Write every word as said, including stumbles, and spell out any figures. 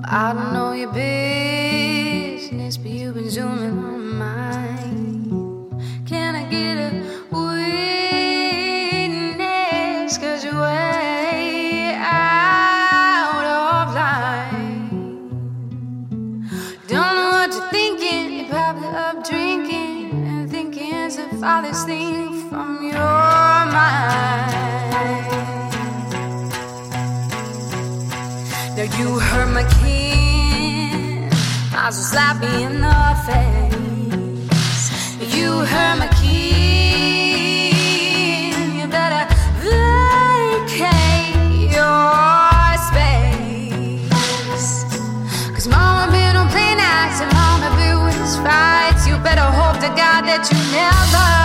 I don't know your business, but you've been zooming on mine. Can I get a witness? Cause you're way out of line. Don't know what you're thinking. You're probably up drinking and thinking it's the farthest thing from your mind. Now you hurt my kin, might as well slap me in the face. You hurt my kin, you better vacate your space. Cause mama been on play nights and mama been with his fights. You better hope to God that you never